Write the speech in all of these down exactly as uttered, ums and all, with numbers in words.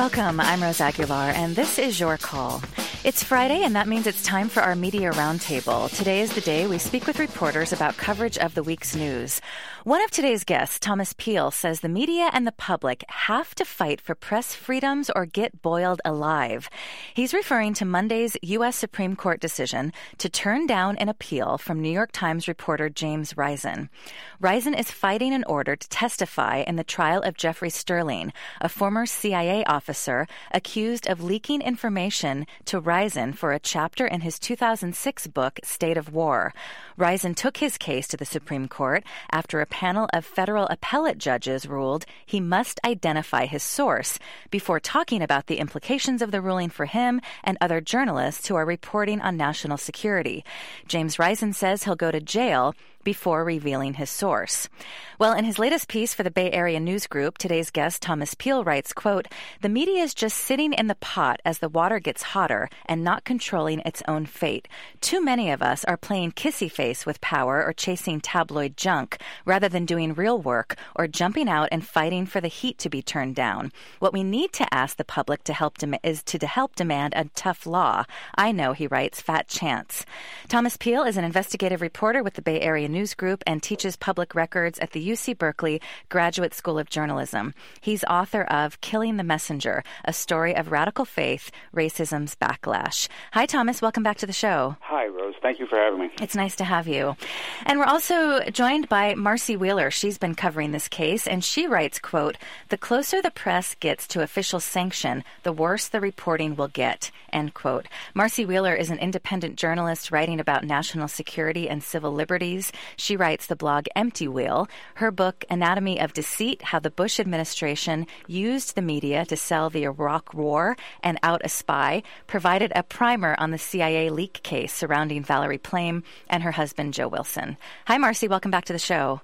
Welcome. I'm Rose Aguilar, and this is Your Call. It's Friday, and that means it's time for our Media Roundtable. Today is the day we speak with reporters about coverage of the week's news. One of today's guests, Thomas Peel, says the media and the public have to fight for press freedoms or get boiled alive. He's referring to Monday's U S Supreme Court decision to turn down an appeal from New York Times reporter James Risen. Risen is fighting an order to testify in the trial of Jeffrey Sterling, a former C I A officer accused of leaking information to Risen for a chapter in his two thousand six book, State of War. Risen took his case to the Supreme Court after a panel of federal appellate judges ruled he must identify his source before talking about the implications of the ruling for him and other journalists who are reporting on national security. James Risen says he'll go to jail before revealing his source. Well, in his latest piece for the Bay Area News Group, today's guest, Thomas Peel, writes, quote, "The media is just sitting in the pot as the water gets hotter and not controlling its own fate. Too many of us are playing kissy face with power or chasing tabloid junk rather than doing real work or jumping out and fighting for the heat to be turned down. What we need to ask the public to help dem- is to help demand a tough law. I know," he writes, "fat chance." Thomas Peel is an investigative reporter with the Bay Area News Group and teaches public records at the U C Berkeley Graduate School of Journalism. He's author of Killing the Messenger, a story of radical faith, racism's backlash. Hi, Thomas. Welcome back to the show. Hi, Rose. Thank you for having me. It's nice to have you. And we're also joined by Marcy Wheeler. She's been covering this case, and she writes, quote, "The closer the press gets to official sanction, the worse the reporting will get," end quote. Marcy Wheeler is an independent journalist writing about national security and civil liberties. She writes the blog Empty Wheel. Her book, Anatomy of Deceit, How the Bush Administration Used the Media to Sell the Iraq War and Out a Spy, provided a primer on the C I A leak case surrounding Valerie Plame and her husband, Joe Wilson. Hi, Marcy. Welcome back to the show.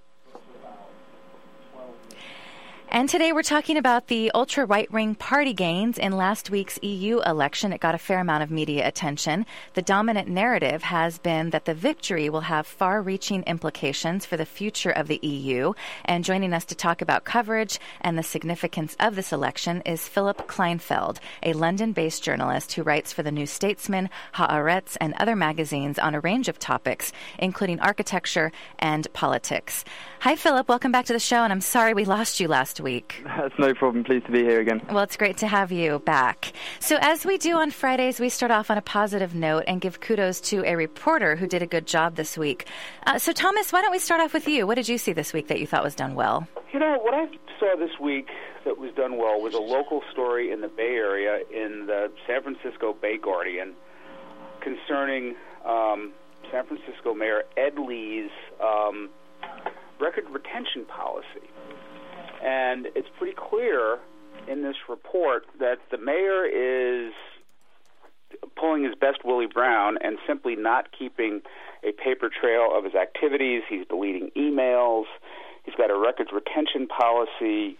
And today we're talking about the ultra-right-wing party gains in last week's E U election. It got a fair amount of media attention. The dominant narrative has been that the victory will have far-reaching implications for the future of the E U. And joining us to talk about coverage and the significance of this election is Philip Kleinfeld, a London-based journalist who writes for the New Statesman, Haaretz, and other magazines on a range of topics, including architecture and politics. Hi, Philip. Welcome back to the show, and I'm sorry we lost you last week. That's no problem. Pleased to be here again. Well, it's great to have you back. So as we do on Fridays, we start off on a positive note and give kudos to a reporter who did a good job this week. Uh, so, Thomas, why don't we start off with you? What did you see this week that you thought was done well? You know, what I saw this week that was done well was a local story in the Bay Area in the San Francisco Bay Guardian concerning um, San Francisco Mayor Ed Lee's um, record retention policy. And it's pretty clear in this report that the mayor is pulling his best Willie Brown and simply not keeping a paper trail of his activities. He's deleting emails. He's got a records retention policy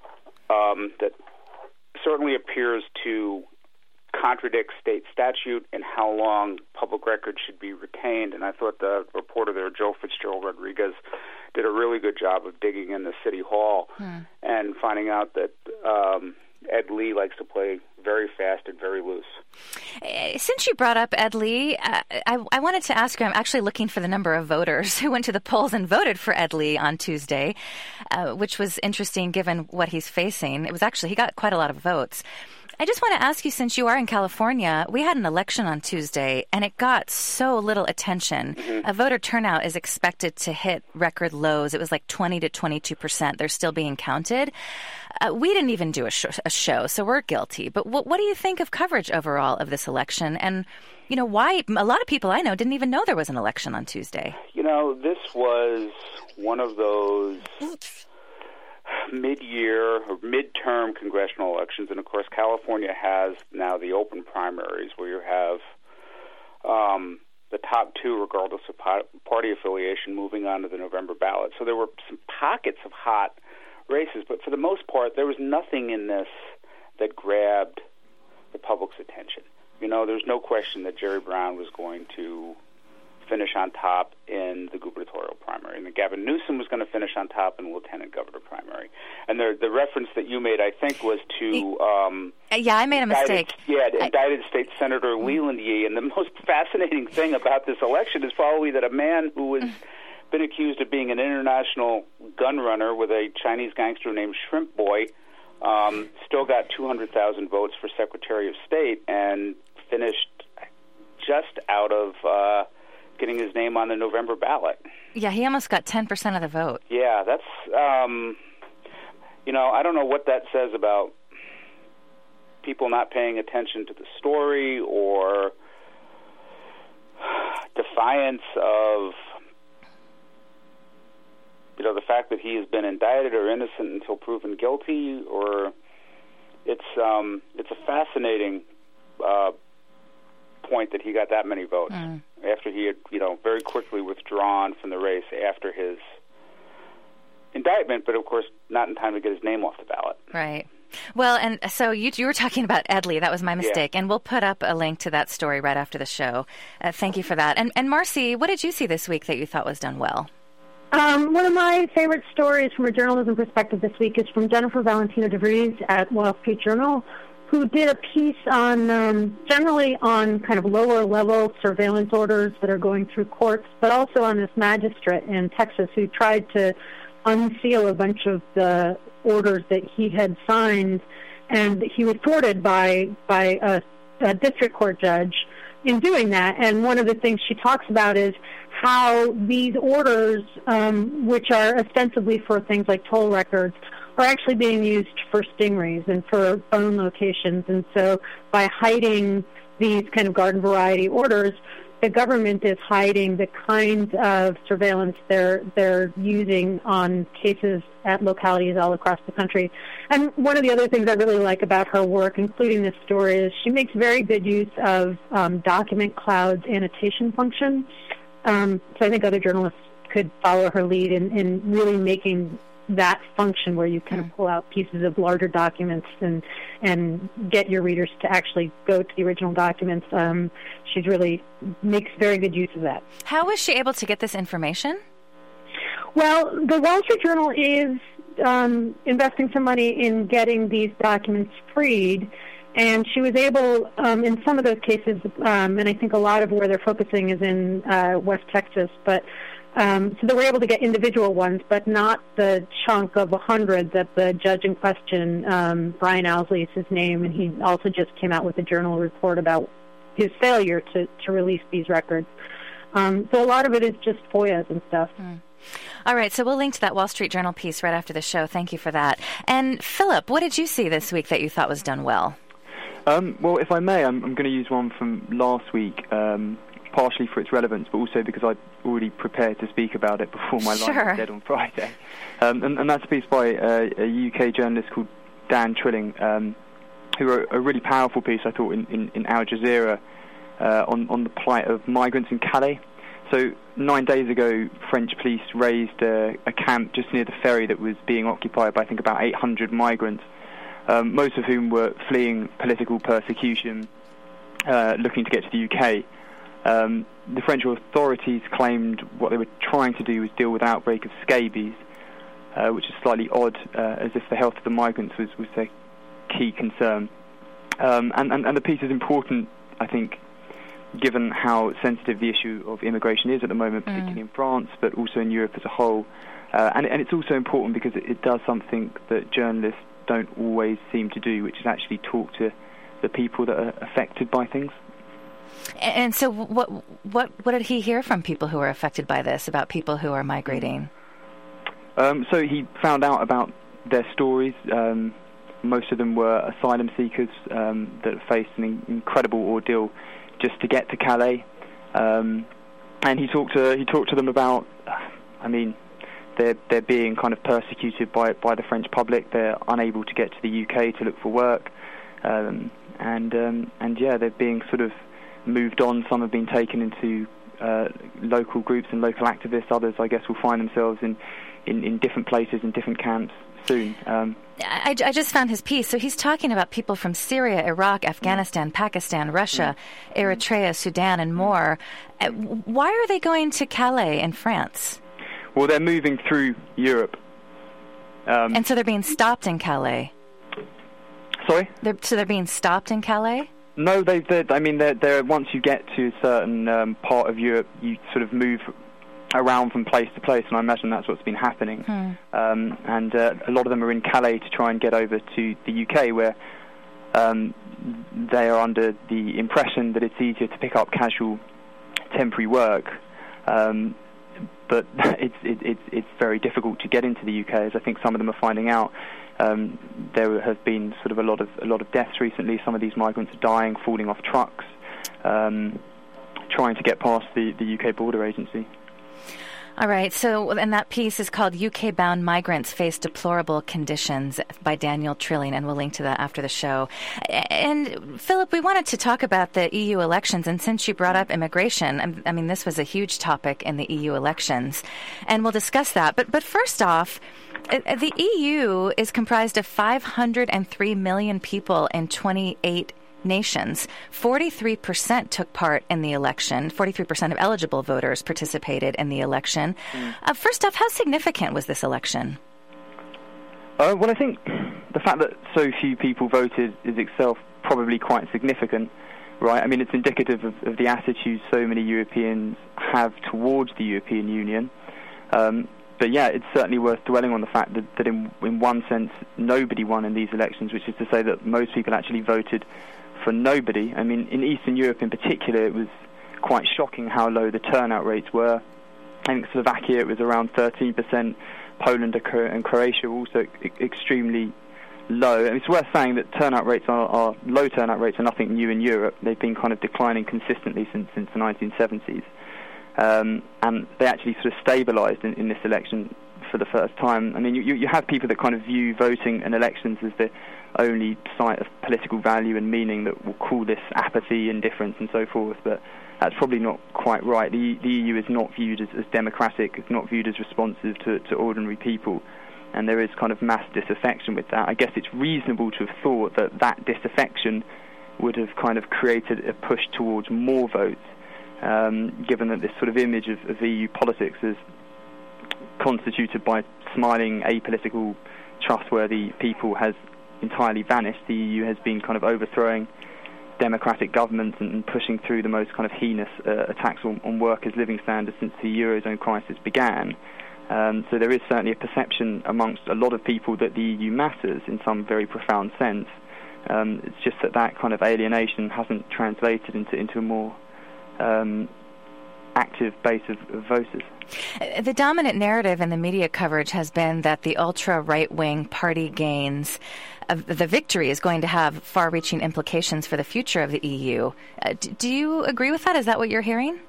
um, that certainly appears to contradict state statute and how long public records should be retained. And I thought the reporter there, Joe Fitzgerald Rodriguez, did a really good job of digging into City Hall hmm. and finding out that um, Ed Lee likes to play very fast and very loose. Since you brought up Ed Lee, uh, I, I wanted to ask you, I'm actually looking for the number of voters who went to the polls and voted for Ed Lee on Tuesday, uh, which was interesting given what he's facing. It was actually, he got quite a lot of votes. I just want to ask you, since you are in California, we had an election on Tuesday, and it got so little attention. Mm-hmm. A voter turnout is expected to hit record lows. It was like twenty to twenty-two percent. They're still being counted. Uh, we didn't even do a, sh- a show, so we're guilty. But w- what do you think of coverage overall of this election? And, you know, why a lot of people I know didn't even know there was an election on Tuesday. You know, this was one of those mid-year or mid-term congressional elections, and of course California has now the open primaries where you have um, the top two, regardless of party affiliation, moving on to the November ballot. So there were some pockets of hot races, but for the most part there was nothing in this that grabbed the public's attention. You know, there's no question that Jerry Brown was going to finish on top in the gubernatorial primary, and then Gavin Newsom was going to finish on top in the lieutenant governor primary. And the the reference that you made, I think, was to um, yeah, I made a indicted, mistake. Yeah, I, indicted State Senator Leland Yee. And the most fascinating thing about this election is probably that a man who has been accused of being an international gun runner with a Chinese gangster named Shrimp Boy um, still got two hundred thousand votes for Secretary of State and finished just out of uh, getting his name on the November ballot. Yeah, he almost got ten percent of the vote. Yeah, that's, um, you know, I don't know what that says about people not paying attention to the story or defiance of, you know, the fact that he has been indicted or innocent until proven guilty, or it's um, it's a fascinating uh, point that he got that many votes mm. after he had, you know, very quickly withdrawn from the race after his indictment, but of course not in time to get his name off the ballot. Right. Well, and so you, you were talking about Ed Lee. That was my mistake. Yeah. And we'll put up a link to that story right after the show. Uh, thank you for that. And, and Marcy, what did you see this week that you thought was done well? Um, one of my favorite stories from a journalism perspective this week is from Jennifer Valentina DeVries at Wall Street Journal, who did a piece on um, generally on kind of lower-level surveillance orders that are going through courts, but also on this magistrate in Texas who tried to unseal a bunch of the orders that he had signed, and he was thwarted by by a, a district court judge in doing that. And one of the things she talks about is how these orders, um, which are ostensibly for things like toll records, are actually being used for stingrays and for phone locations. And so by hiding these kind of garden variety orders, the government is hiding the kinds of surveillance they're they're using on cases at localities all across the country. And one of the other things I really like about her work, including this story, is she makes very good use of um, Document Cloud's annotation function. Um, so I think other journalists could follow her lead in, in really making that function where you kind of pull out pieces of larger documents and and get your readers to actually go to the original documents. Um, she's really makes very good use of that. How was she able to get this information? Well, the Wall Street Journal is um, investing some money in getting these documents freed, and she was able, um, in some of those cases, um, and I think a lot of where they're focusing is in uh, West Texas, but Um, so they were able to get individual ones, but not the chunk of a hundred that the judge in question, um, Brian Owsley is his name, and he also just came out with a journal report about his failure to, to release these records. Um, so a lot of it is just F O I As and stuff. Mm. All right, so we'll link to that Wall Street Journal piece right after the show. Thank you for that. And Philip, what did you see this week that you thought was done well? Um, well, if I may, I'm, I'm going to use one from last week, um, partially for its relevance, but also because I'd already prepared to speak about it before my sure. line was dead on Friday. Um, and, and that's a piece by uh, a U K journalist called Dan Trilling, um, who wrote a really powerful piece, I thought, in, in, in Al Jazeera uh, on, on the plight of migrants in Calais. So nine days ago, French police raised a, a camp just near the ferry that was being occupied by, I think, about eight hundred migrants, um, most of whom were fleeing political persecution, uh, looking to get to the U K. Um, the French authorities claimed what they were trying to do was deal with outbreak of scabies, uh, which is slightly odd, uh, as if the health of the migrants was, was their key concern. Um, and, and, and the piece is important, I think, given how sensitive the issue of immigration is at the moment, particularly mm. in France, but also in Europe as a whole. Uh, and, and it's also important because it, it does something that journalists don't always seem to do, which is actually talk to the people that are affected by things. And so what what what did he hear from people who are affected by this, about people who are migrating? Um, so he found out about their stories. Um, most of them were asylum seekers um, that faced an in- incredible ordeal just to get to Calais. Um, and he talked to he talked to them about, I mean, they're they're being kind of persecuted by by the French public. They're unable to get to the U K to look for work, um, and um, and yeah, they're being sort of moved on. Some have been taken into uh, local groups and local activists. Others, I guess, will find themselves in, in, in different places, in different camps soon. Um, I, I just found his piece. So he's talking about people from Syria, Iraq, Afghanistan, Pakistan, Russia, Eritrea, Sudan, and more. Why are they going to Calais in France? Well, they're moving through Europe. Um, and so they're being stopped in Calais? Sorry? They're, so they're being stopped in Calais? No, they. I mean, they're, they're, once you get to a certain um, part of Europe, you sort of move around from place to place, and I imagine that's what's been happening. Hmm. Um, and uh, a lot of them are in Calais to try and get over to the U K, where um, they are under the impression that it's easier to pick up casual, temporary work. Um, but it's it, it's it's very difficult to get into the U K, as I think some of them are finding out. Um, there have been sort of a lot of a lot of deaths recently. Some of these migrants are dying, falling off trucks, um, trying to get past the, the U K border agency. All right, so, and that piece is called U K-Bound Migrants Face Deplorable Conditions by Daniel Trilling, and we'll link to that after the show. And, Philip, we wanted to talk about the E U elections, and since you brought up immigration, I mean, this was a huge topic in the E U elections, and we'll discuss that. But, but first off, the E U is comprised of five hundred three million people in twenty-eight nations. forty-three percent took part in the election. forty-three percent of eligible voters participated in the election. Mm. Uh, first off, how significant was this election? Uh, well, I think the fact that so few people voted is itself probably quite significant, right? I mean, it's indicative of, of the attitude so many Europeans have towards the European Union. Um, but yeah, it's certainly worth dwelling on the fact that, that in, in one sense, nobody won in these elections, which is to say that most people actually voted for nobody. I mean, in Eastern Europe in particular, it was quite shocking how low the turnout rates were. I think Slovakia, it was around thirteen percent. Poland and Croatia were also e- extremely low. And it's worth saying that turnout rates are, are low turnout rates are nothing new in Europe. They've been kind of declining consistently since since the nineteen seventies. Um, and they actually sort of stabilised in, in this election for the first time. I mean, you, you have people that kind of view voting and elections as the only site of political value and meaning that will call this apathy, indifference, and so forth. But that's probably not quite right. The, the E U is not viewed as, as democratic. It's not viewed as responsive to, to ordinary people. And there is kind of mass disaffection with that. I guess it's reasonable to have thought that that disaffection would have kind of created a push towards more votes, um, given that this sort of image of, of E U politics is constituted by smiling, apolitical, trustworthy people has entirely vanished. The E U has been kind of overthrowing democratic governments and pushing through the most kind of heinous uh, attacks on, on workers' living standards since the Eurozone crisis began. Um, so there is certainly a perception amongst a lot of people that the E U matters in some very profound sense. Um, it's just that that kind of alienation hasn't translated into, into a more um, active base of, of voters. The dominant narrative in the media coverage has been that the ultra-right-wing party gains, uh, the victory is going to have far-reaching implications for the future of the E U. Uh, d- do you agree with that? Is that what you're hearing?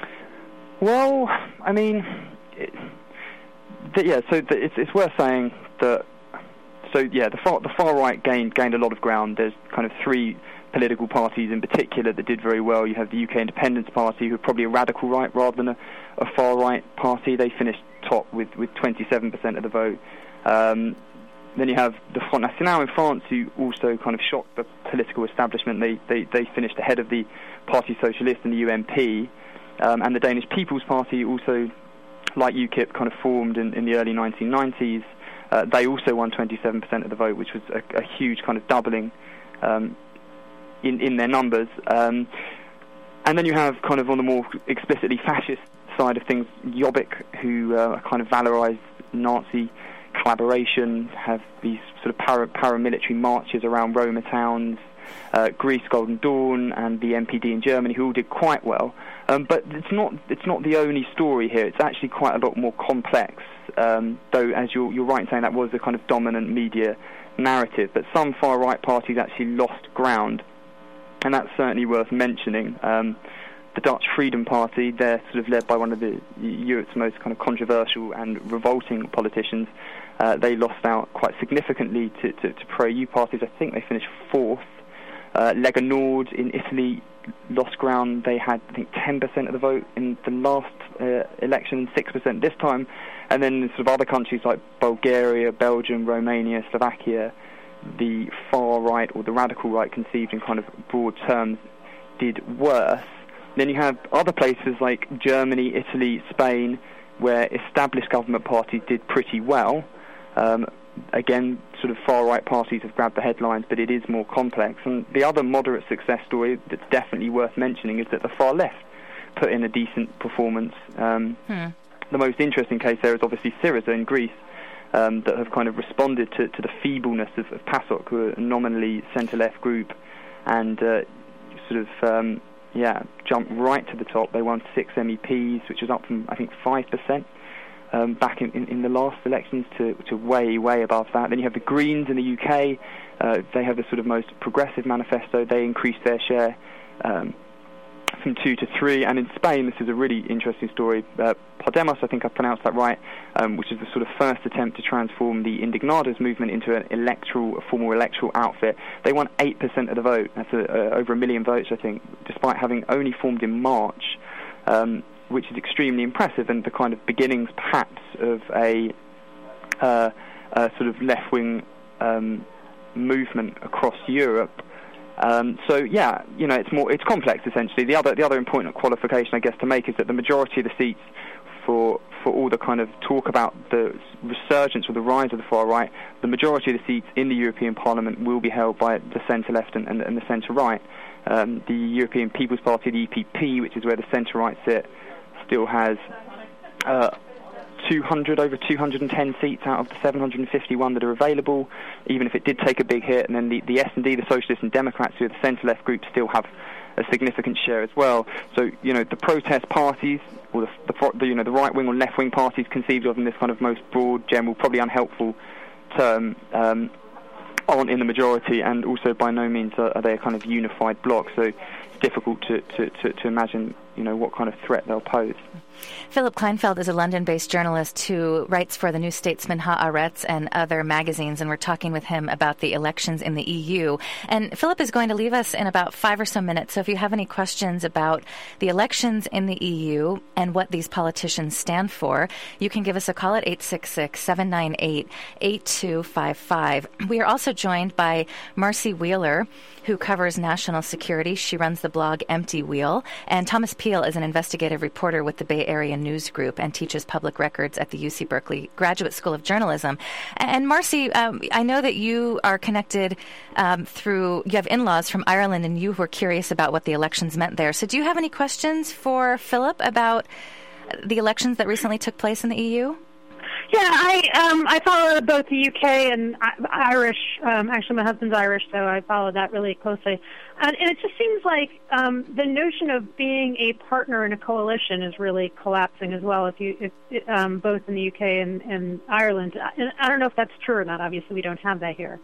Well, I mean, it, the, yeah. So the, it's, it's worth saying that. So yeah, the far the far right gained gained a lot of ground. There's kind of three political parties in particular that did very well. You have the U K Independence Party, who are probably a radical right rather than a, a far right party. They finished top with, with twenty-seven percent of the vote. Um, then you have the Front National in France, who also kind of shocked the political establishment. They they, they finished ahead of the Parti Socialiste and the U M P. Um, and the Danish People's Party, also like UKIP, kind of formed in, in the early nineteen nineties. Uh, they also won twenty-seven percent of the vote, which was a, a huge kind of doubling um, in, in their numbers. Um, and then you have kind of on the more explicitly fascist side of things, Jobbik, who uh, kind of valorised Nazi collaboration, have these sort of para, paramilitary marches around Roma towns, uh, Greece, Golden Dawn, and the N P D in Germany, who all did quite well. Um, but it's not it's not the only story here. It's actually quite a lot more complex, um, though, as you're, you're right in saying, that was the kind of dominant media narrative. But some far-right parties actually lost ground, and that's certainly worth mentioning. Um, the Dutch Freedom Party, they're sort of led by one of the Europe's most kind of controversial and revolting politicians. Uh, they lost out quite significantly to, to, to pro-E U parties. I think they finished fourth. Uh, Lega Nord in Italy lost ground. They had, I think, ten percent of the vote in the last uh, election, six percent this time. And then sort of other countries like Bulgaria, Belgium, Romania, Slovakia, the far right or the radical right, conceived in kind of broad terms, did worse. Then you have other places like Germany, Italy, Spain, where established government parties did pretty well. Um, again, sort of far-right parties have grabbed the headlines, but it is more complex. And the other moderate success story that's definitely worth mentioning is that the far left put in a decent performance. Um, hmm. The most interesting case there is obviously Syriza in Greece, um, that have kind of responded to, to the feebleness of, of PASOK, who are a nominally centre-left group, and uh, sort of... Um, Yeah, jumped right to the top. They won six M E Ps, which was up from, I think, five percent um, back in, in, in the last elections to, to way, way above that. Then you have the Greens in the U K. Uh, they have the sort of most progressive manifesto. They increased their share um, from two to three. And in Spain, this is a really interesting story. Uh, Podemos, I think I pronounced that right, um, which is the sort of first attempt to transform the Indignados movement into an electoral, a formal electoral outfit. They won eight percent of the vote. That's a, uh, over a million votes, I think, despite having only formed in March, um, which is extremely impressive, and the kind of beginnings, perhaps, of a, uh, a sort of left-wing um, movement across Europe. Um, so yeah, you know, it's more, it's complex essentially. The other, the other important qualification, I guess, to make is that the majority of the seats for for all the kind of talk about the resurgence or the rise of the far right, the majority of the seats in the European Parliament will be held by the centre left and, and, and the centre right. Um, the European People's Party, the E P P, which is where the centre right sit, still has uh, two hundred over two hundred ten seats out of the seven hundred fifty-one that are available, even if it did take a big hit. And then the, the S and D, the Socialists and Democrats, who are the centre-left group, still have a significant share as well. So, you know, the protest parties, or the, the you know the right-wing or left-wing parties conceived of in this kind of most broad, general, probably unhelpful term, um, aren't in the majority, and also by no means are, are they a kind of unified bloc. So it's difficult to, to, to, to imagine, you know, what kind of threat they'll pose. Philip Kleinfeld is a London-based journalist who writes for the New Statesman, Haaretz, and other magazines, and we're talking with him about the elections in the E U. And Philip is going to leave us in about five or so minutes, so if you have any questions about the elections in the E U and what these politicians stand for, you can give us a call at eight six six, seven nine eight, eight two five five. We are also joined by Marcy Wheeler, who covers national security. She runs the blog Empty Wheel. And Thomas Peel is an investigative reporter with the Bay Area News Group and teaches public records at the U C Berkeley Graduate School of Journalism. And Marcy, um, I know that you are connected um, through, you have in-laws from Ireland, and you were curious about what the elections meant there. So do you have any questions for Philip about the elections that recently took place in the E U? Yeah, I um, I follow both the U K and Irish. Um, actually, my husband's Irish, so I follow that really closely. And, and it just seems like um, the notion of being a partner in a coalition is really collapsing as well. If you, if, um, both in the U K and, and Ireland, and I don't know if that's true or not. Obviously, we don't have that here.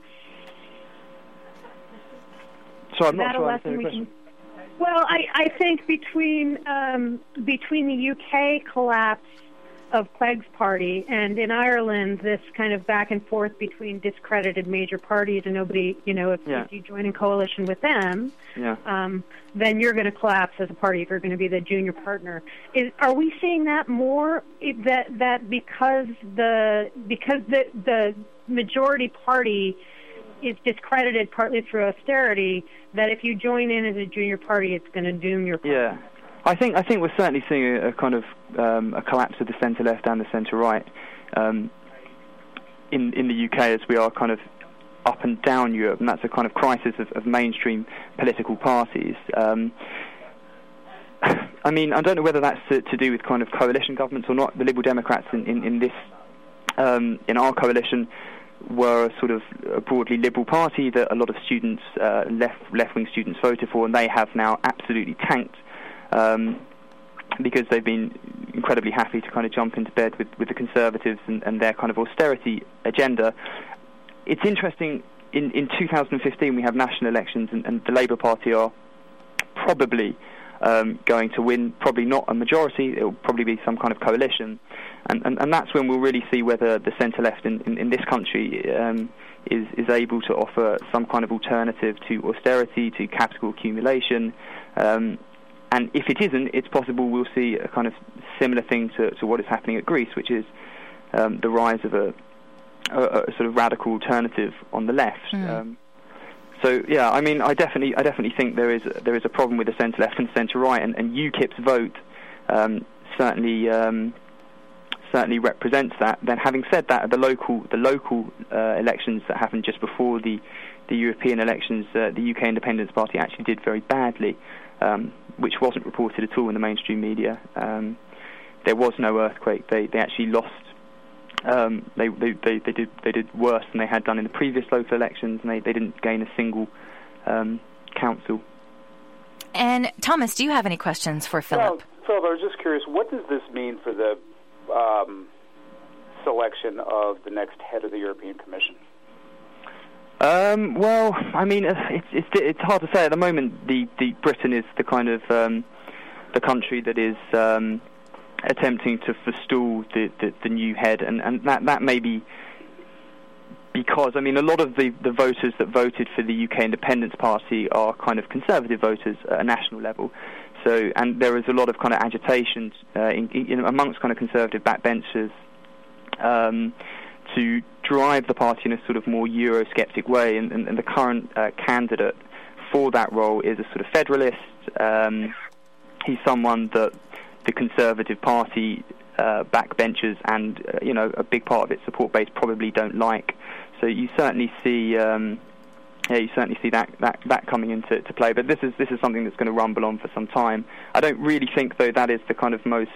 So I'm not sure I understand the question. Well, I, I think between um, between the U K collapse of Clegg's party, and in Ireland, this kind of back and forth between discredited major parties, and nobody, you know, if, yeah. if you join in coalition with them, yeah. um, then you're going to collapse as a party if you're going to be the junior partner. Is, are we seeing that more? That that because the because the the majority party is discredited partly through austerity, that if you join in as a junior party, it's going to doom your party? Yeah. I think I think we're certainly seeing a, a kind of um, a collapse of the centre left and the centre right um, in in the U K, as we are kind of up and down Europe, and that's a kind of crisis of, of mainstream political parties. Um, I mean, I don't know whether that's to, to do with kind of coalition governments or not. The Liberal Democrats in in, in this um, in our coalition were a sort of a broadly liberal party that a lot of students, uh, left left wing students, voted for, and they have now absolutely tanked. Um, because they've been incredibly happy to kind of jump into bed with, with the Conservatives and, and their kind of austerity agenda. It's interesting, in, in two thousand fifteen we have national elections, and, and the Labour Party are probably um, going to win, probably not a majority, it will probably be some kind of coalition, and, and, and that's when we'll really see whether the centre-left in, in, in this country um, is, is able to offer some kind of alternative to austerity, to capital accumulation. Um, and if it isn't, it's possible we'll see a kind of similar thing to, to what is happening at Greece, which is um, the rise of a, a, a sort of radical alternative on the left. Mm. Um, so yeah, I mean, I definitely, I definitely think there is there is a problem with the centre left and centre right, and, and UKIP's vote um, certainly. Um, certainly represents that. Then, having said that, the local the local uh, elections that happened just before the the European elections, uh, the U K Independence Party actually did very badly, um, which wasn't reported at all in the mainstream media. Um, there was no earthquake. They they actually lost. Um, they, they they they did they did worse than they had done in the previous local elections, and they, they didn't gain a single um, council. And Thomas, do you have any questions for Philip? Well, Philip, I was just curious. What does this mean for the Um, selection of the next head of the European Commission? Um, well, I mean, it's, it's it's hard to say at the moment. The, the Britain is the kind of um, the country that is um, attempting to forestall the, the, the new head, and, and that that may be because I mean a lot of the, the voters that voted for the U K Independence Party are kind of conservative voters at a national level. So, and there is a lot of kind of agitation uh, in, in, amongst kind of conservative backbenchers um, to drive the party in a sort of more Eurosceptic way. And, and, and the current uh, candidate for that role is a sort of federalist. Um, he's someone that the Conservative Party uh, backbenchers and uh, you know a big part of its support base probably don't like. So you certainly see. Um, Yeah, you certainly see that, that, that coming into to play, but this is this is something that's going to rumble on for some time. I don't really think, though, that is the kind of most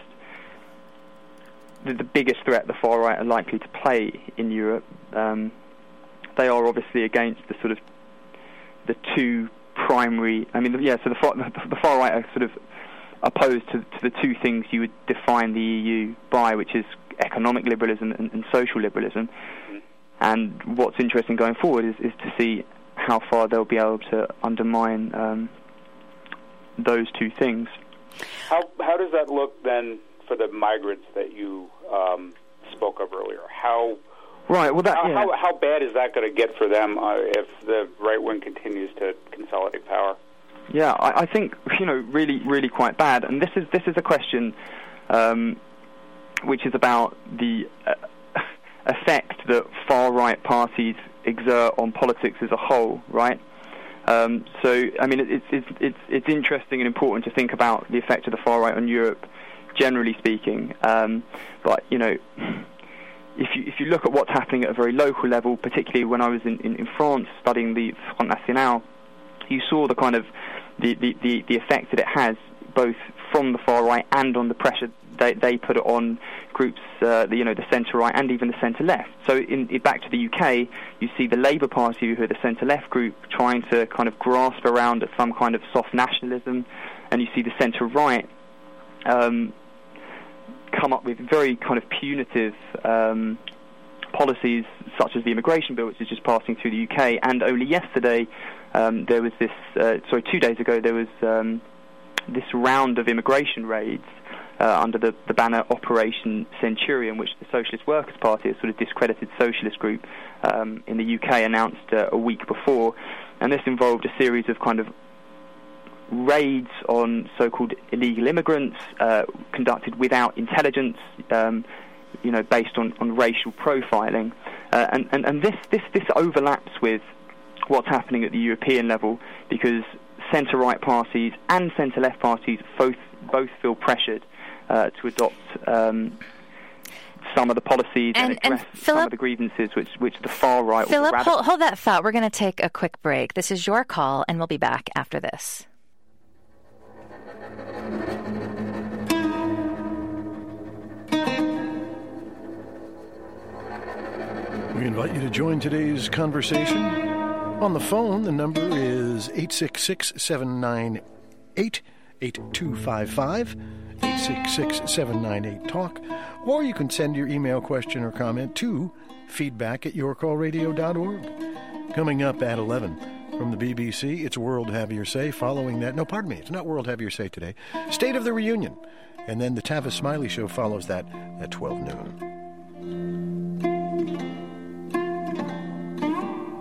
the, the biggest threat the far right are likely to play in Europe. Um, they are obviously against the sort of the two primary. I mean, yeah. So the far, the far right are sort of opposed to, to the two things you would define the E U by, which is economic liberalism and, and social liberalism. And what's interesting going forward is, is to see how far they'll be able to undermine um, those two things. How how does that look then for the migrants that you um, spoke of earlier? How right? Well, that how yeah. how, how bad is that going to get for them uh, if the right wing continues to consolidate power? Yeah, I, I think you know really really quite bad. And this is this is a question um, which is about the uh, effect that far right parties exert on politics as a whole, right? Um, so, I mean, it's it's it's it's interesting and important to think about the effect of the far right on Europe, generally speaking. Um, but you know, if you if you look at what's happening at a very local level, particularly when I was in, in, in France studying the Front National, you saw the kind of the, the, the, the effect that it has both from the far right and on the pressure they they put it on groups, uh, the, you know, the centre right and even the centre left. So in, in back to the U K, you see the Labour Party, who are the centre left group, trying to kind of grasp around at some kind of soft nationalism, and you see the centre right um, come up with very kind of punitive um, policies, such as the immigration bill, which is just passing through the U K. And only yesterday, um, there was this. Uh, sorry, two days ago, there was um, this round of immigration raids uh, under the, the banner Operation Centurion, which the Socialist Workers' Party, a sort of discredited socialist group um, in the U K, announced uh, a week before. And this involved a series of kind of raids on so-called illegal immigrants uh, conducted without intelligence, um, you know, based on, on racial profiling. Uh, and, and, and this, this, this overlaps with what's happening at the European level, because centre-right parties and centre-left parties both both feel pressured uh, to adopt um, some of the policies and, and address and Philip, some of the grievances which, which the far right... Philip, hold, hold that thought. We're going to take a quick break. This is Your Call, and we'll be back after this. We invite you to join today's conversation. On the phone, the number is eight six six, seven nine eight, eight two five five, eight six six, seven nine eight, talk, or you can send your email question or comment to feedback at your call radio dot org. Coming up at eleven from the B B C, it's World Have Your Say. Following that, no, pardon me, it's not World Have Your Say today, State of the Reunion. And then the Tavis Smiley Show follows that at twelve noon.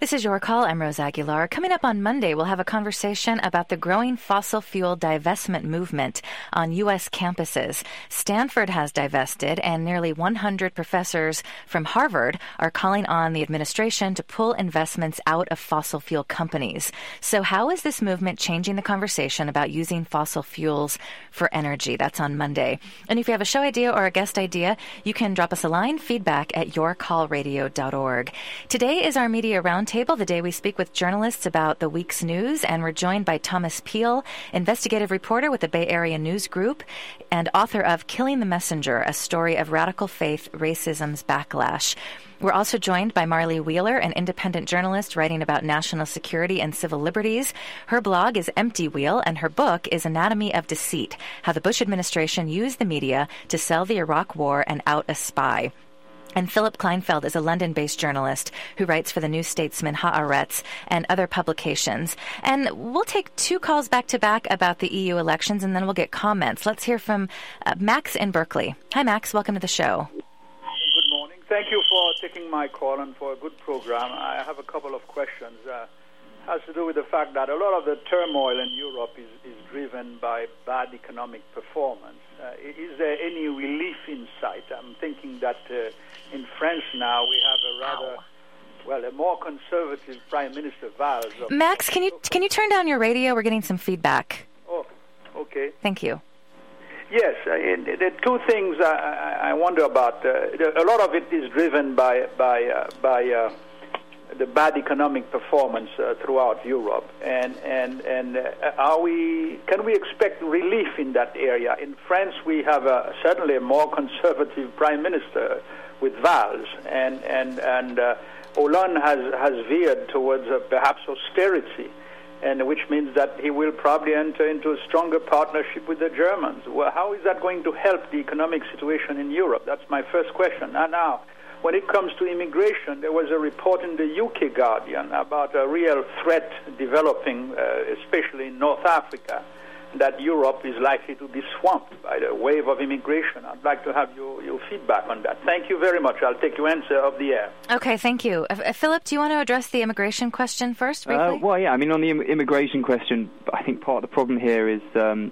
This is Your Call. I'm Rose Aguilar. Coming up on Monday, we'll have a conversation about the growing fossil fuel divestment movement on U S campuses. Stanford has divested, and nearly one hundred professors from Harvard are calling on the administration to pull investments out of fossil fuel companies. So how is this movement changing the conversation about using fossil fuels for energy? That's on Monday. And if you have a show idea or a guest idea, you can drop us a line, feedback at your call radio dot org. Today is our Media Roundtable. Table, the day we speak with journalists about the week's news, and we're joined by Thomas Peel, investigative reporter with the Bay Area News Group and author of Killing the Messenger, a story of radical faith, racism's backlash. We're also joined by Marley Wheeler, an independent journalist writing about national security and civil liberties. Her blog is Empty Wheel, and her book is Anatomy of Deceit, How the Bush Administration Used the Media to Sell the Iraq War and Out a Spy. And Philip Kleinfeld is a London-based journalist who writes for the New Statesman, Haaretz, and other publications. And we'll take two calls back-to-back about the E U elections, and then we'll get comments. Let's hear from uh, Max in Berkeley. Hi, Max. Welcome to the show. Good morning. Thank you for taking my call and for a good program. I have a couple of questions. Uh, has to do with the fact that a lot of the turmoil in Europe is, is driven by bad economic performance. Uh, is there any relief in sight? I'm thinking that uh, in France now we have a rather, well, a more conservative Prime Minister, Valls. Max, can you can you turn down your radio? We're getting some feedback. Oh, okay. Thank you. Yes, uh, the two things I, I, I wonder about. Uh, the, a lot of it is driven by by uh, by uh, the bad economic performance uh, throughout Europe, and and and uh, are we? Can we expect relief in that area? In France, we have a, certainly a more conservative Prime Minister with Valls, and and and uh, Hollande has has veered towards uh, perhaps austerity, and which means that he will probably enter into a stronger partnership with the Germans. Well, how is that going to help the economic situation in Europe? That's my first question. And now, when it comes to immigration, there was a report in the U K Guardian about a real threat developing, uh, especially in North Africa, that Europe is likely to be swamped by the wave of immigration. I'd like to have your, your feedback on that. Thank you very much. I'll take your answer off the air. Okay, thank you. Uh, Philip, do you want to address the immigration question first, briefly? Uh, well, yeah, I mean, on the Im- immigration question, I think part of the problem here is um,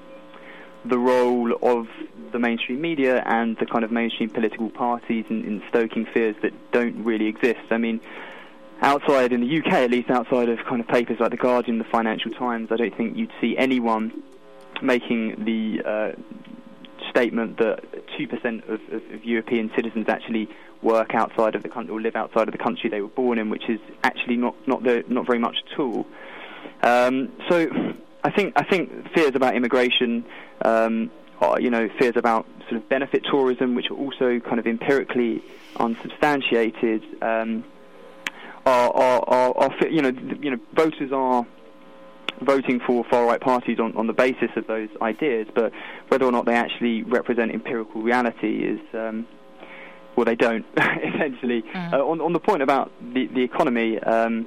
the role of the mainstream media and the kind of mainstream political parties in, in stoking fears that don't really exist. I mean, outside, in the U K at least, outside of kind of papers like The Guardian, The Financial Times, I don't think you'd see anyone making the uh, statement that two percent of, of, of European citizens actually work outside of the country or live outside of the country they were born in, which is actually not not the, not very much at all. Um, so I think I think fears about immigration, um, are, you know, fears about sort of benefit tourism, which are also kind of empirically unsubstantiated. Um, Are, are, are, are, you know, you know, voters are voting for far-right parties on, on the basis of those ideas, but whether or not they actually represent empirical reality is, um, well, they don't, essentially. Mm. Uh, on, on the point about the, the economy, um,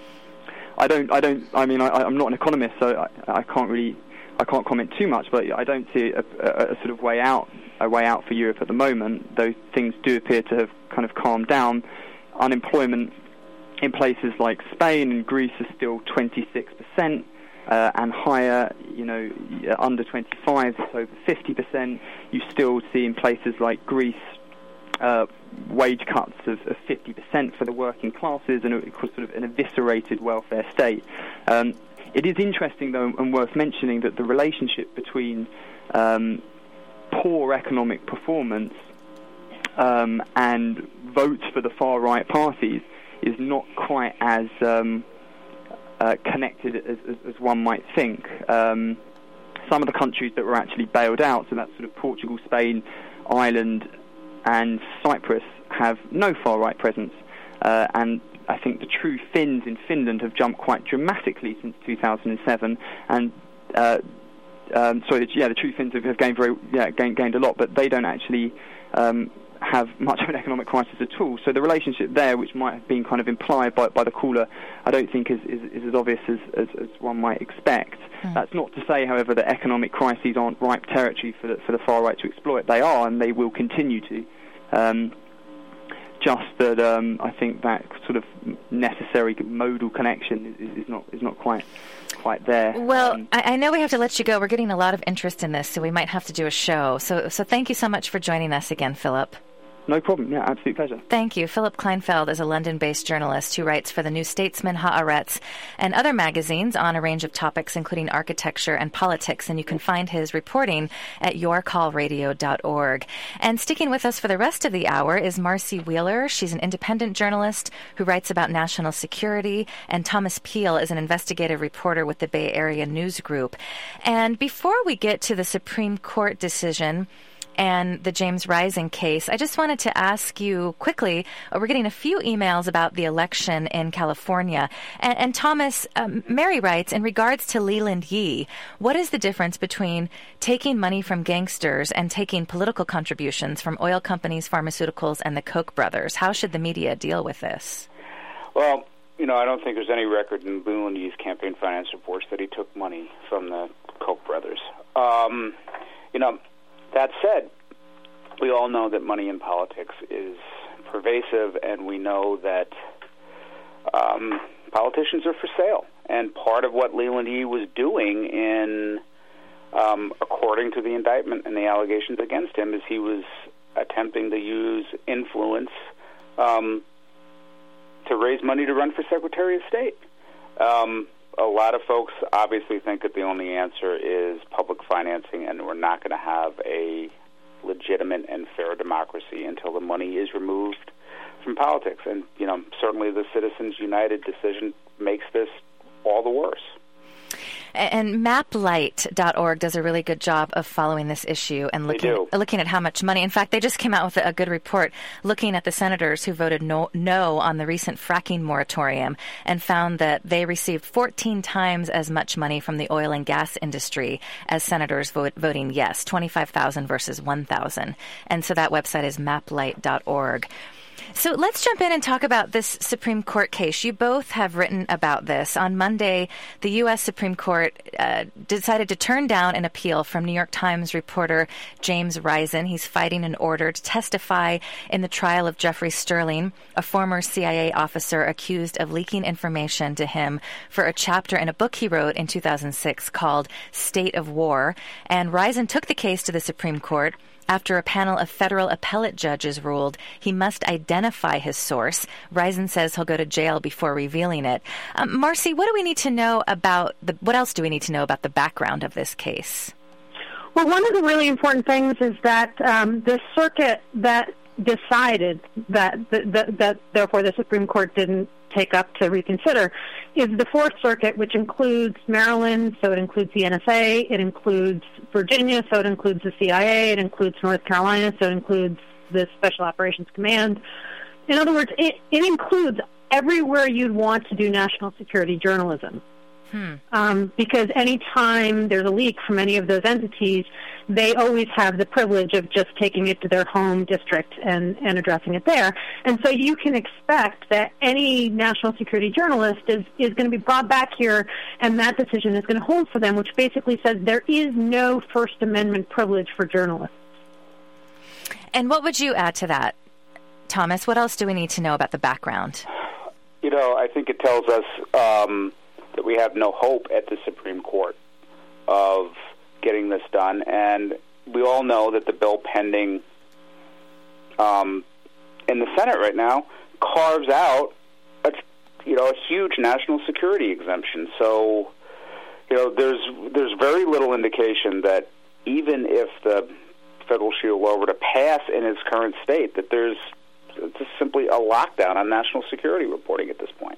I don't, I don't, I mean, I, I'm not an economist, so I, I can't really, I can't comment too much, but I don't see a, a, a sort of way out, a way out for Europe at the moment, though things do appear to have kind of calmed down. Unemployment in places like Spain and Greece are still twenty-six percent uh, and higher, you know, under twenty-five, it's over fifty percent. You still see in places like Greece uh, wage cuts of, of fifty percent for the working classes and of course sort of an eviscerated welfare state. Um, it is interesting, though, and worth mentioning that the relationship between um, poor economic performance um, and votes for the far-right parties is not quite as um, uh, connected as, as, as one might think. Um, some of the countries that were actually bailed out, so that's sort of Portugal, Spain, Ireland, and Cyprus, have no far-right presence. Uh, and I think the true Finns in Finland have jumped quite dramatically since two thousand seven. And uh, um, sorry, yeah, the true Finns have, have gained very yeah gained, gained a lot, but they don't actually Um, have much of an economic crisis at all. So the relationship there, which might have been kind of implied by, by the caller, I don't think is, is, is as obvious as, as, as one might expect. Mm. That's not to say, however, that economic crises aren't ripe territory for the, for the far right to exploit. They are, and they will continue to. Um, just that um, I think that sort of necessary modal connection is, is not is not quite quite there. Well, um, I, I know we have to let you go. We're getting a lot of interest in this, so we might have to do a show. So, so thank you so much for joining us again, Philip. No problem. Yeah, absolute pleasure. Thank you. Philip Kleinfeld is a London-based journalist who writes for the New Statesman, Haaretz, and other magazines on a range of topics, including architecture and politics, and you can find his reporting at your call radio dot org. And sticking with us for the rest of the hour is Marcy Wheeler. She's an independent journalist who writes about national security, and Thomas Peel is an investigative reporter with the Bay Area News Group. And before we get to the Supreme Court decision and the James Risen case, I just wanted to ask you quickly, uh, we're getting a few emails about the election in California. And, and Thomas, um, Mary writes, in regards to Leland Yee, what is the difference between taking money from gangsters and taking political contributions from oil companies, pharmaceuticals, and the Koch brothers? How should the media deal with this? Well, you know, I don't think there's any record in Leland Yee's campaign finance reports that he took money from the Koch brothers. Um, you know, that said, we all know that money in politics is pervasive, and we know that um, politicians are for sale. And part of what Leland Yee was doing in, um, according to the indictment and the allegations against him, is he was attempting to use influence um, to raise money to run for Secretary of State. Um, a lot of folks obviously think that the only answer is public financing, and we're not going to have a legitimate and fair democracy until the money is removed from politics. And, you know, certainly the Citizens United decision makes this all the worse. And map light dot org does a really good job of following this issue and looking looking at how much money. In fact, they just came out with a good report looking at the senators who voted no, no on the recent fracking moratorium and found that they received fourteen times as much money from the oil and gas industry as senators vote, voting yes, twenty-five thousand versus one thousand. And so that website is map light dot org. So let's jump in and talk about this Supreme Court case. You both have written about this. On Monday, the U S Supreme Court uh, decided to turn down an appeal from New York Times reporter James Risen. He's fighting an order to testify in the trial of Jeffrey Sterling, a former C I A officer accused of leaking information to him for a chapter in a book he wrote in two thousand six called State of War. And Risen took the case to the Supreme Court after a panel of federal appellate judges ruled he must identify his source. Risen says he'll go to jail before revealing it. Um, Marcy, what do we need to know about the? What else do we need to know about the background of this case? Well, one of the really important things is that um, the circuit that decided that, that, that therefore the Supreme Court didn't take up to reconsider is the Fourth Circuit, which includes Maryland, so it includes the N S A, it includes Virginia, so it includes the C I A, it includes North Carolina, so it includes the Special Operations Command. In other words, it, it includes everywhere you'd want to do national security journalism. Hmm. Um, because any time there's a leak from any of those entities, they always have the privilege of just taking it to their home district and, and addressing it there. And so you can expect that any national security journalist is, is going to be brought back here, and that decision is going to hold for them, which basically says there is no First Amendment privilege for journalists. And what would you add to that, Thomas? What else do we need to know about the background? You know, I think it tells us um, that we have no hope at the Supreme Court of getting this done. And we all know that the bill pending um, in the Senate right now carves out a, you know, a huge national security exemption. So, you know, there's there's very little indication that even if the federal shield law were to pass in its current state, that there's just simply a lockdown on national security reporting at this point.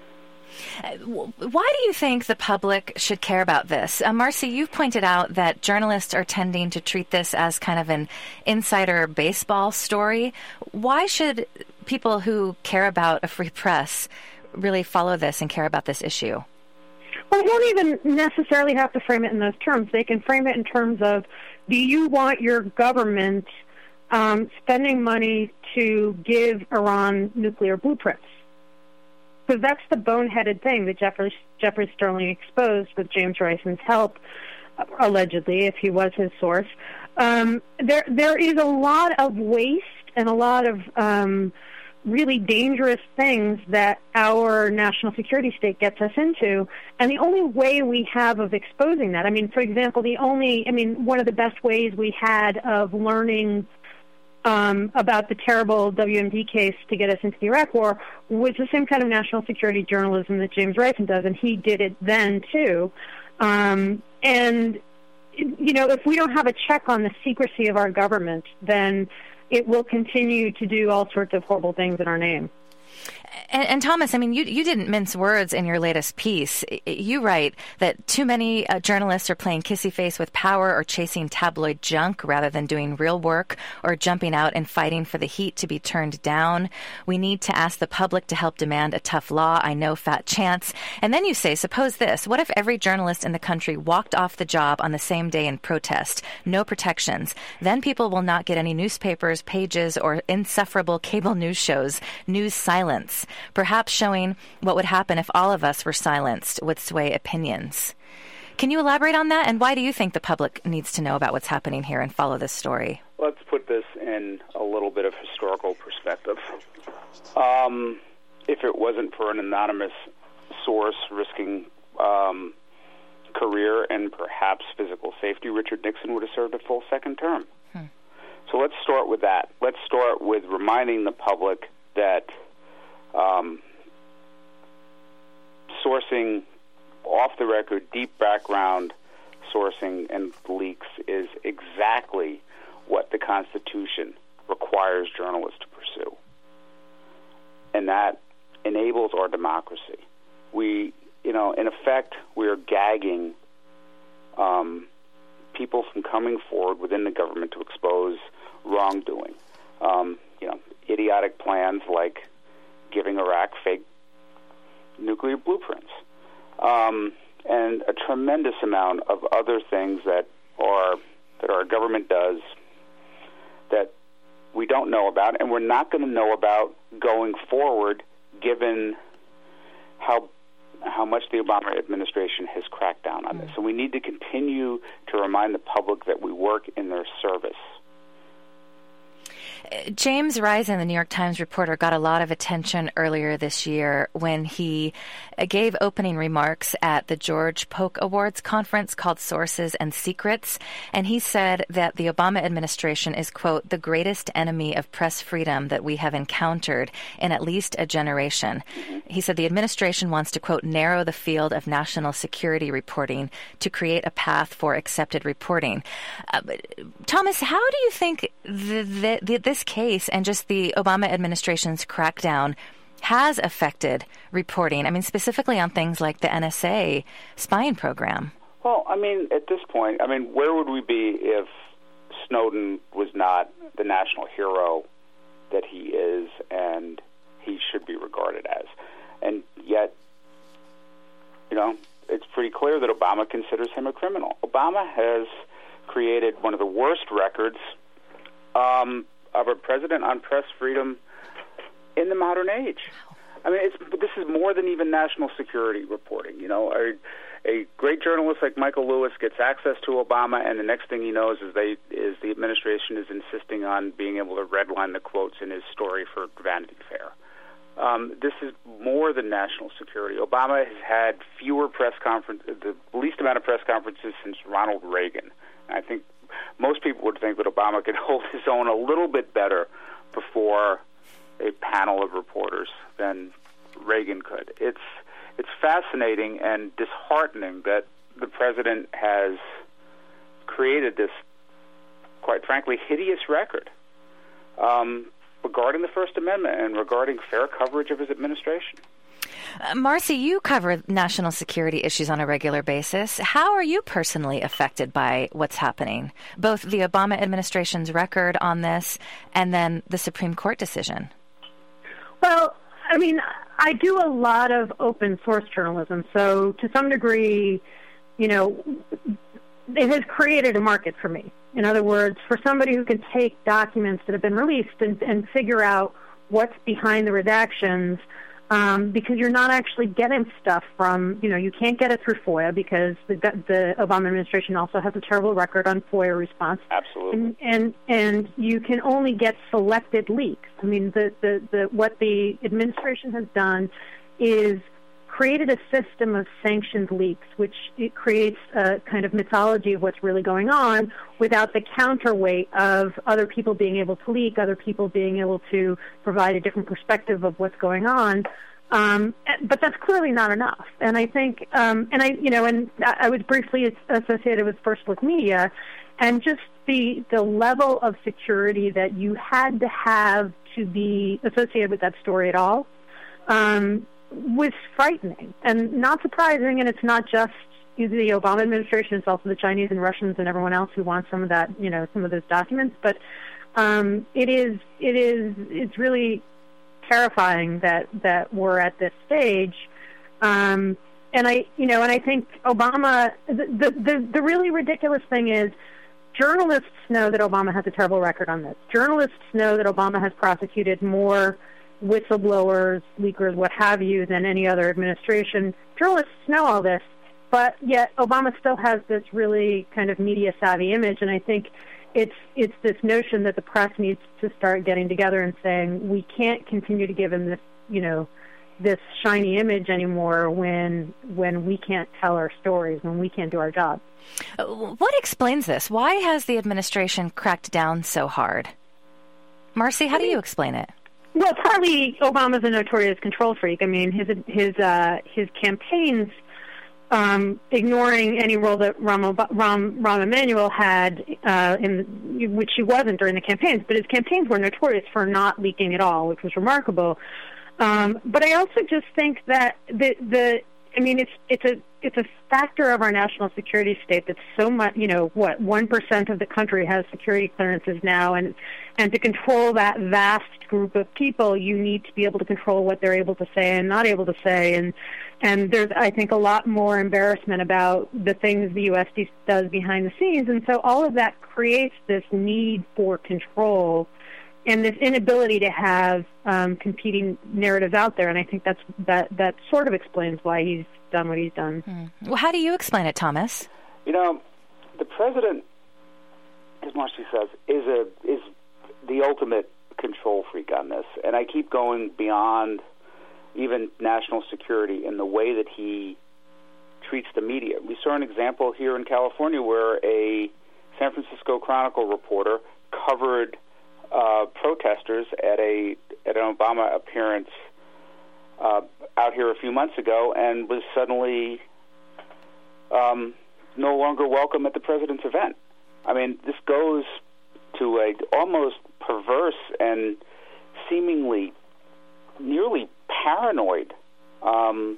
Why do you think the public should care about this? Uh, Marcy, you've pointed out that journalists are tending to treat this as kind of an insider baseball story. Why should people who care about a free press really follow this and care about this issue? Well, they don't even necessarily have to frame it in those terms. They can frame it in terms of, do you want your government um, spending money to give Iran nuclear blueprints? Because that's the boneheaded thing that Jeffrey, Jeffrey Sterling exposed with James Risen's help, allegedly, if he was his source. Um, there, there is a lot of waste and a lot of um, really dangerous things that our national security state gets us into. And the only way we have of exposing that, I mean, for example, the only, I mean, one of the best ways we had of learning um, about the terrible W M D case to get us into the Iraq War was the same kind of national security journalism that James Risen does, and he did it then, too. Um, and, you know, if we don't have a check on the secrecy of our government, then it will continue to do all sorts of horrible things in our name. And, and Thomas, I mean, you you didn't mince words in your latest piece. You write that too many uh, journalists are playing kissy face with power or chasing tabloid junk rather than doing real work or jumping out and fighting for the heat to be turned down. We need to ask the public to help demand a tough law. I know, fat chance. And then you say, suppose this. What if every journalist in the country walked off the job on the same day in protest? No protections. Then people will not get any newspapers, pages, or insufferable cable news shows. News silence. Perhaps showing what would happen if all of us were silenced would sway opinions. Can you elaborate on that? And why do you think the public needs to know about what's happening here and follow this story? Let's put this in a little bit of historical perspective. Um, if it wasn't for an anonymous source risking um, career and perhaps physical safety, Richard Nixon would have served a full second term. Hmm. So let's start with that. Let's start with reminding the public that Um, sourcing off-the-record, deep background sourcing and leaks is exactly what the Constitution requires journalists to pursue. And that enables our democracy. We, you know, in effect, we're gagging um, people from coming forward within the government to expose wrongdoing. Um, you know, idiotic plans like giving Iraq fake nuclear blueprints, um, and a tremendous amount of other things that are that our government does that we don't know about, and we're not going to know about going forward, given how how much the Obama administration has cracked down on this. So we need to continue to remind the public that we work in their service. James Risen, the New York Times reporter, got a lot of attention earlier this year when he gave opening remarks at the George Polk Awards conference called Sources and Secrets. And he said that the Obama administration is, quote, the greatest enemy of press freedom that we have encountered in at least a generation. He said the administration wants to, quote, narrow the field of national security reporting to create a path for accepted reporting. Uh, Thomas, how do you think the, the, the, this case and just the Obama administration's crackdown has affected reporting? I mean, specifically on things like the N S A spying program. Well, I mean, at this point, I mean, where would we be if Snowden was not the national hero that he is and he should be regarded as? And yet, you know, it's pretty clear that Obama considers him a criminal. Obama has created one of the worst records um, of a president on press freedom in the modern age. I mean, it's, this is more than even national security reporting. You know, a, a great journalist like Michael Lewis gets access to Obama, and the next thing he knows is they is the administration is insisting on being able to redline the quotes in his story for Vanity Fair. Um, this is more than national security. Obama has had fewer press conferences, the least amount of press conferences since Ronald Reagan. I think most people would think that Obama could hold his own a little bit better before a panel of reporters than Reagan could. It's it's fascinating and disheartening that the president has created this, quite frankly, hideous record um, regarding the First Amendment and regarding fair coverage of his administration. Uh, Marcy, you cover national security issues on a regular basis. How are you personally affected by what's happening, both the Obama administration's record on this and then the Supreme Court decision? Well, I mean, I do a lot of open source journalism, so to some degree, you know, it has created a market for me. In other words, for somebody who can take documents that have been released and, and figure out what's behind the redactions, Um, because you're not actually getting stuff from, you know, you can't get it through FOIA because the, the Obama administration also has a terrible record on FOIA response. Absolutely. And and, and you can only get selected leaks. I mean, the, the, the what the administration has done is created a system of sanctioned leaks, which it creates a kind of mythology of what's really going on without the counterweight of other people being able to leak, other people being able to provide a different perspective of what's going on. Um, but that's clearly not enough. And I think, um, and I, you know, and I was briefly associated with First Look Media, and just the the level of security that you had to have to be associated with that story at all. Um, was frightening and not surprising, and it's not just the Obama administration, it's also the Chinese and Russians and everyone else who wants some of that, you know, some of those documents. But um, it is, it is, it's really terrifying that, that we're at this stage. Um, and I, you know, and I think Obama, the, the, the, the really ridiculous thing is journalists know that Obama has a terrible record on this. Journalists know that Obama has prosecuted more whistleblowers, leakers, what have you, than any other administration. Journalists know all this, but yet Obama still has this really kind of media-savvy image, and I think it's it's this notion that the press needs to start getting together and saying, we can't continue to give him this, you know, this shiny image anymore when when we can't tell our stories, when we can't do our job. What explains this? Why has the administration cracked down so hard? Marcy, how do you explain it? Well, partly Obama's a notorious control freak. I mean, his his uh, his campaigns, um, ignoring any role that Rahm, Rahm, Rahm Emanuel had, uh, in which he wasn't during the campaigns, but his campaigns were notorious for not leaking at all, which was remarkable. Um, but I also just think that the the I mean, it's it's a it's a factor of our national security state that's so much, you know, what, one percent of the country has security clearances now, and and to control that vast group of people, you need to be able to control what they're able to say and not able to say, and and there's, I think, a lot more embarrassment about the things the U S does behind the scenes, and so all of that creates this need for control and this inability to have um, competing narratives out there, and I think that's that that sort of explains why he's done what he's done. Hmm. Well, how do you explain it, Thomas? You know, the president, as Marcy says, is a is the ultimate control freak on this, and I keep going beyond even national security in the way that he treats the media. We saw an example here in California where a San Francisco Chronicle reporter covered Uh, protesters at a at an Obama appearance uh, out here a few months ago, and was suddenly um, no longer welcome at the president's event. I mean, this goes to a almost perverse and seemingly nearly paranoid um,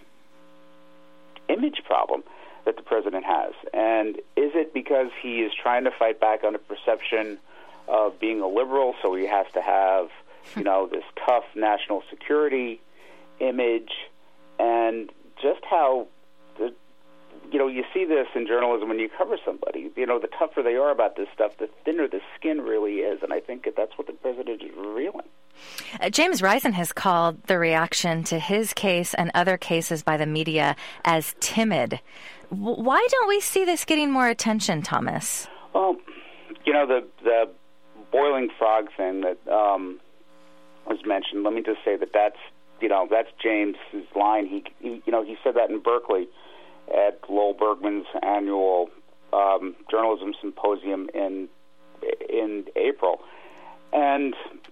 image problem that the president has. And is it because he is trying to fight back on a perception of being a liberal, so he has to have, you know, this tough national security image, and just how, the, you know, you see this in journalism when you cover somebody. You know, the tougher they are about this stuff, the thinner the skin really is, and I think that that's what the president is revealing. Uh, James Risen has called the reaction to his case and other cases by the media as timid. W- why don't we see this getting more attention, Thomas? Well, you know, the the boiling frog thing that um, was mentioned, let me just say that that's, you know, that's James's line. He, he, you know, he said that in Berkeley at Lowell Bergman's annual um, journalism symposium in in April. And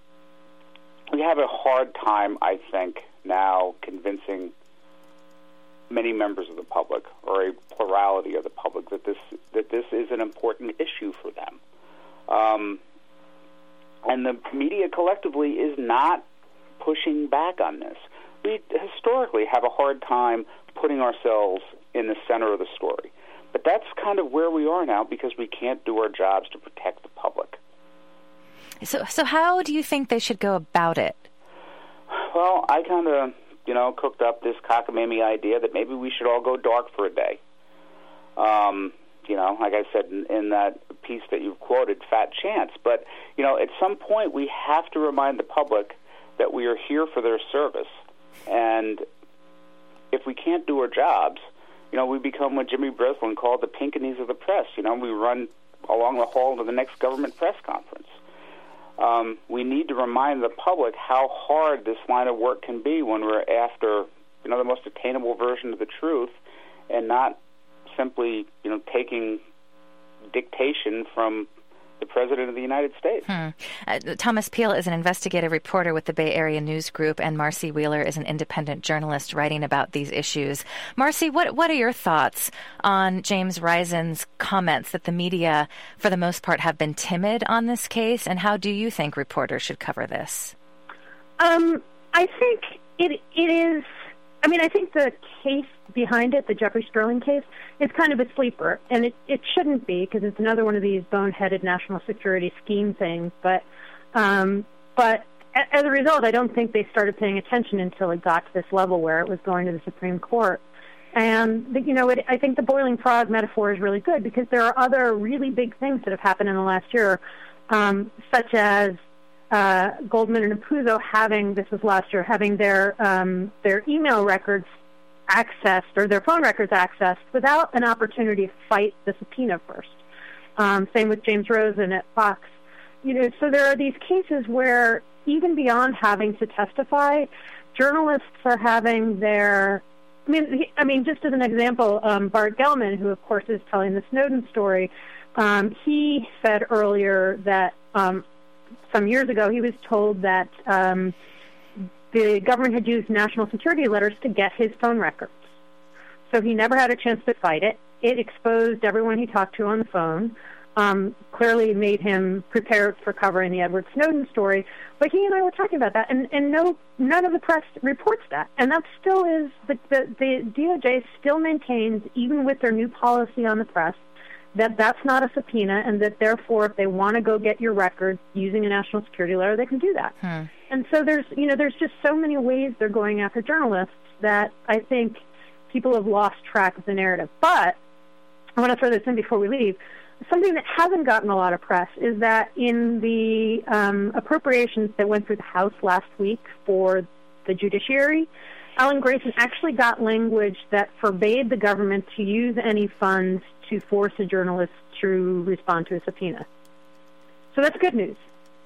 we have a hard time, I think, now convincing many members of the public, or a plurality of the public, that this that this is an important issue for them. Um, and the media collectively is not pushing back on this. We historically have a hard time putting ourselves in the center of the story. But that's kind of where we are now, because we can't do our jobs to protect the public. So, so how do you think they should go about it? Well, I kind of, you know, cooked up this cockamamie idea that maybe we should all go dark for a day. Um, you know, like I said in, in that piece that you quoted, Fat Chance. But, you know, at some point we have to remind the public that we are here for their service, And if we can't do our jobs, you know, we become what Jimmy Breslin called the pinky-knees of the press. You know, we run along the hall to the next government press conference. Um, we need to remind the public how hard this line of work can be when we're after, you know, the most attainable version of the truth, and not simply, you know, taking dictation from the President of the United States. Hmm. Uh, Thomas Peel is an investigative reporter with the Bay Area News Group, and Marcy Wheeler is an independent journalist writing about these issues. Marcy, what what are your thoughts on James Risen's comments that the media, for the most part, have been timid on this case, and how do you think reporters should cover this? Um, I think it it is... I mean, I think the case behind it, the Jeffrey Sterling case, is kind of a sleeper, and it, it shouldn't be, because it's another one of these boneheaded national security scheme things. But um, but as a result, I don't think they started paying attention until it got to this level where it was going to the Supreme Court. And, you know, it, I think the boiling frog metaphor is really good, because there are other really big things that have happened in the last year, um, such as Uh, Goldman and Apuzzo having, this was last year, having their um, their email records accessed, or their phone records accessed, without an opportunity to fight the subpoena first. Um, same with James Rosen at Fox. You know, so there are these cases where, even beyond having to testify, journalists are having their, I mean, I mean, just as an example, um, Bart Gellman, who of course is telling the Snowden story, um, he said earlier that um, some years ago, he was told that um, the government had used national security letters to get his phone records. So he never had a chance to fight it. It exposed everyone he talked to on the phone, um, clearly made him prepared for covering the Edward Snowden story. But he and I were talking about that, and, and no, none of the press reports that. And that still is, the, the, the D O J still maintains, even with their new policy on the press, that that's not a subpoena, and that therefore, if they want to go get your records using a national security letter, they can do that. Hmm. And so there's, you know, there's just so many ways they're going after journalists that I think people have lost track of the narrative. But I want to throw this in before we leave. Something that hasn't gotten a lot of press is that in the um, appropriations that went through the House last week for the judiciary, Alan Grayson actually got language that forbade the government to use any funds to force a journalist to respond to a subpoena. So that's good news.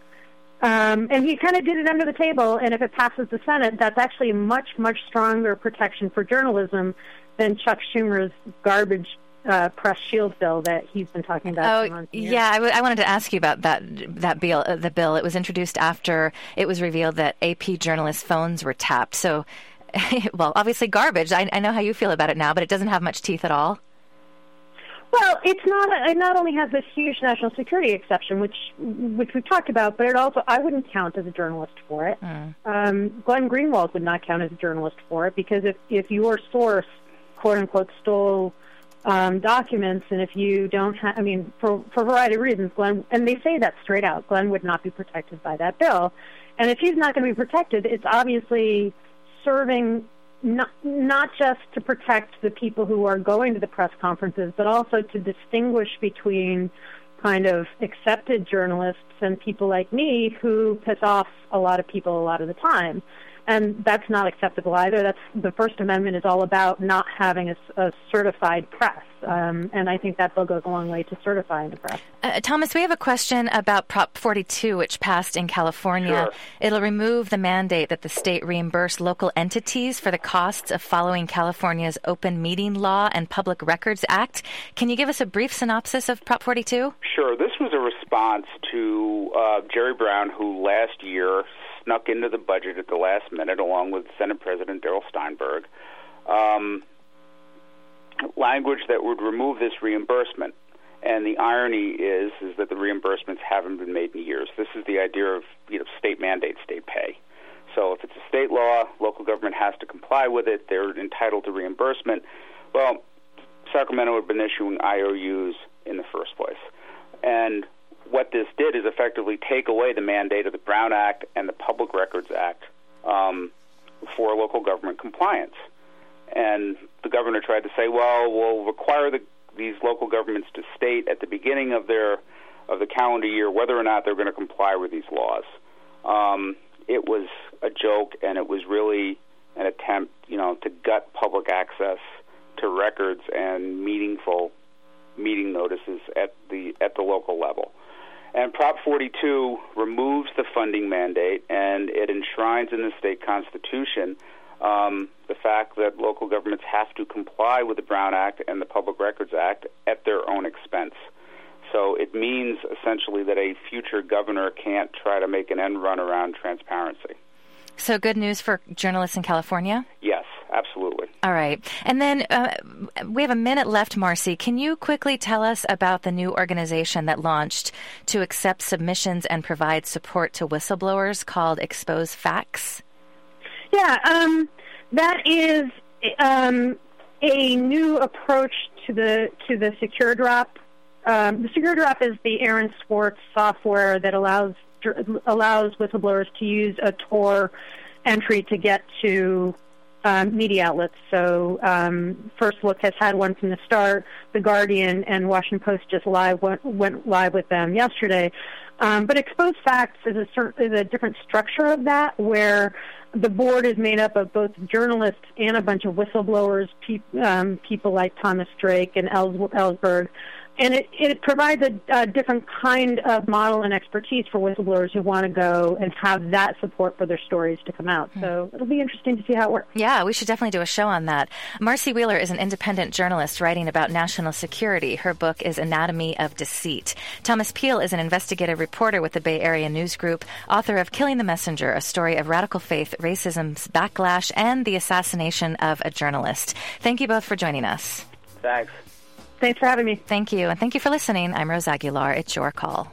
Um, and he kind of did it under the table, and if it passes the Senate, that's actually a much, much stronger protection for journalism than Chuck Schumer's garbage uh, press shield bill that he's been talking about. Oh, yeah, I, w- I wanted to ask you about that that bill. Uh, the bill. It was introduced after it was revealed that A P journalists' phones were tapped. So, well, obviously garbage. I, I know how you feel about it now, but it doesn't have much teeth at all. Well, it's not. It not only has this huge national security exception, which which we've talked about, but it also, I wouldn't count as a journalist for it. Mm. Um, Glenn Greenwald would not count as a journalist for it, because if, if your source, quote unquote, stole um, documents, and if you don't have, I mean, for for a variety of reasons, Glenn, and they say that straight out, Glenn would not be protected by that bill. And if he's not going to be protected, it's obviously serving Not, not just to protect the people who are going to the press conferences, but also to distinguish between kind of accepted journalists and people like me who piss off a lot of people a lot of the time. And that's not acceptable either. That's, the First Amendment is all about not having a, a certified press. Um, and I think that bill goes a long way to certifying the press. Uh, Thomas, we have a question about Prop forty-two, which passed in California. Sure. It'll remove the mandate that the state reimburse local entities for the costs of following California's Open Meeting Law and Public Records Act. Can you give us a brief synopsis of Prop forty-two? Sure. This was a response to uh, Jerry Brown, who last year snuck into the budget at the last minute, along with Senate President Darrell Steinberg, um, language that would remove this reimbursement. And the irony is, is that the reimbursements haven't been made in years. This is the idea of, you know, state mandate, state pay. So if it's a state law, local government has to comply with it. They're entitled to reimbursement. Well, Sacramento had been issuing I O Us in the first place. And what this did is effectively take away the mandate of the Brown Act and the Public Records Act um, for local government compliance. And the governor tried to say, well, we'll require the, these local governments to state at the beginning of their of the calendar year whether or not they're going to comply with these laws. Um, it was a joke, and it was really an records and meaningful meeting notices at the at the local level. And Prop forty-two removes the funding mandate, and it enshrines in the state constitution um, the fact that local governments have to comply with the Brown Act and the Public Records Act at their own expense. So it means essentially that a future governor can't try to make an end run around transparency. So good news for journalists in California? Yes, absolutely. All right. And then uh, we have a minute left, Marcy. Can you quickly tell us about the new organization that launched to accept submissions and provide support to whistleblowers called Expose Facts? Yeah, um, that is um, a new approach to the to the Secure Drop. Um, the Secure Drop is the Aaron Swartz software that allows allows whistleblowers to use a Tor entry to get to um, media outlets. So um, First Look has had one from the start. The Guardian and Washington Post just live went, went live with them yesterday. Um, but Expose Facts is a, is a different structure of that, where the board is made up of both journalists and a bunch of whistleblowers, pe- um, people like Thomas Drake and Els- Ellsberg. And it, it provides a, a different kind of model and expertise for whistleblowers who want to go and have that support for their stories to come out. So it'll be interesting to see how it works. Yeah, we should definitely do a show on that. Marcy Wheeler is an independent journalist writing about national security. Her book is Anatomy of Deceit. Thomas Peel is an investigative reporter with the Bay Area News Group, author of Killing the Messenger, a story of radical faith, racism's backlash, and the assassination of a journalist. Thank you both for joining us. Thanks. Thanks for having me. Thank you. And thank you for listening. I'm Rose Aguilar. It's your call.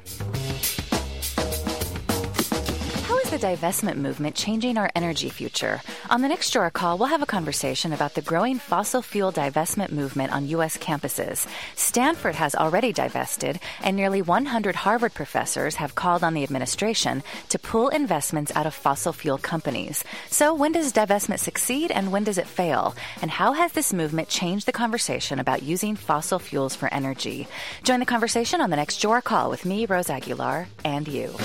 How is the divestment movement changing our energy future? On the next Your Call, we'll have a conversation about the growing fossil fuel divestment movement on U S campuses. Stanford has already divested, and nearly one hundred Harvard professors have called on the administration to pull investments out of fossil fuel companies. So when does divestment succeed and when does it fail? And how has this movement changed the conversation about using fossil fuels for energy? Join the conversation on the next Your Call with me, Rose Aguilar, and you.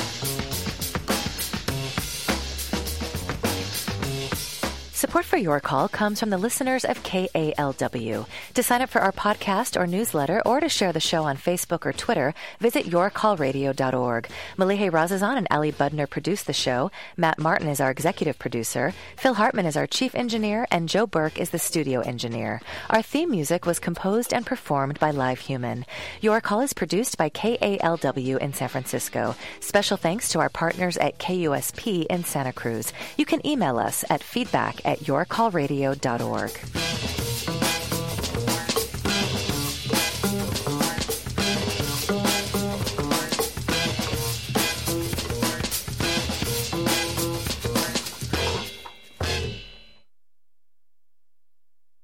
Support for Your Call comes from the listeners of K A L W. To sign up for our podcast or newsletter or to share the show on Facebook or Twitter, visit your call radio dot org. Malihe Razazan and Ali Budner produce the show. Matt Martin is our executive producer. Phil Hartman is our chief engineer, and Joe Burke is the studio engineer. Our theme music was composed and performed by Live Human. Your Call is produced by K A L W in San Francisco. Special thanks to our partners at K U S P in Santa Cruz. You can email us at feedback at your call radio dot org.